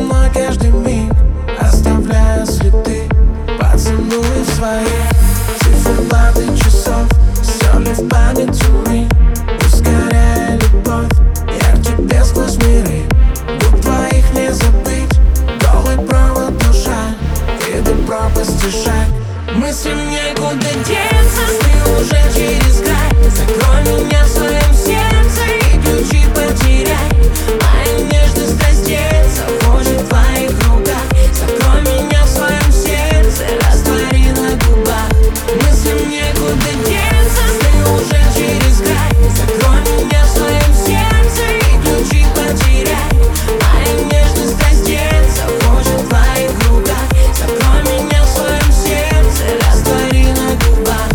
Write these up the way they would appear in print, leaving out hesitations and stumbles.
мной каждый миг, оставляя следы. Поцелуй своих циферблаты часов, все ли в памяти мы, ускоряя любовь. Я к тебе сквозь миры, губ твоих не забыть. Голый провод душа, и до пропасти шаг. Мыслям некуда деться, ты уже через край. Закрой меня в своем сердце и ключи потеряй. Моя нежность раздеться хочет в твоих руках. Закрой меня в своем сердце, раствори на губах. Мыслям некуда деться, ты уже через край. Закрой меня в своем сердце и ключи потеряй. Моя нежность раздеться хочет в твоих руках. Закрой меня в своем сердце, раствори на губах.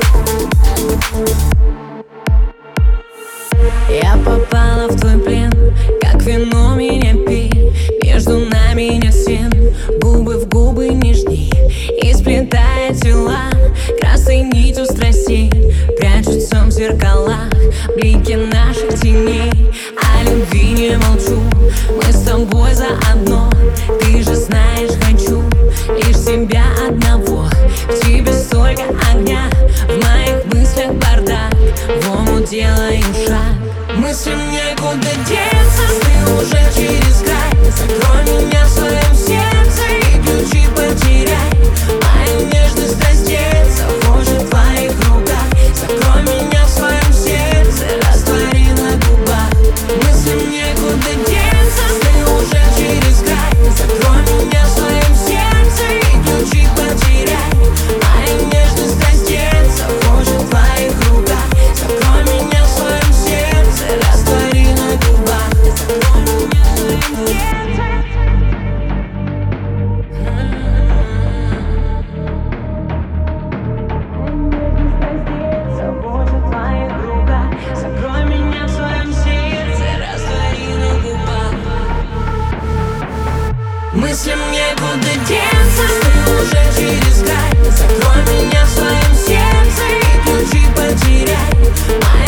Я попала в твой плен, как вино меня пей. Между нами нет стен, губы в губы нежней. И сплетая тела красной нитью страстей, прячутся в зеркалах блики наших теней. О любви не молчу, мы с тобой заодно. Ты же знаешь, хочу лишь тебя одного. В тебе столько огня, в моих мыслях бардак. В омут делаем шаг. Мыслям некуда деться, ты уже через край. Закрой меня в своем сердце и ключи потеряй. Моя нежность раздеться хочет в твоих руках. Закрой меня в своем сердце, раствори на губах. Мыслям некуда деться, ты уже через край. Закрой меня в своем сердце и ключи потеряй. Моя нежность раздеться хочет в твоих руках. Закрой меня в своем сердце, раствори на губах. Закрой меня в своем сердце. Закрой меня в своем сердце, раствори на губах. Мыслям некуда деться, ты уже через край. Закрой меня в своем сердце и ключи потеряй.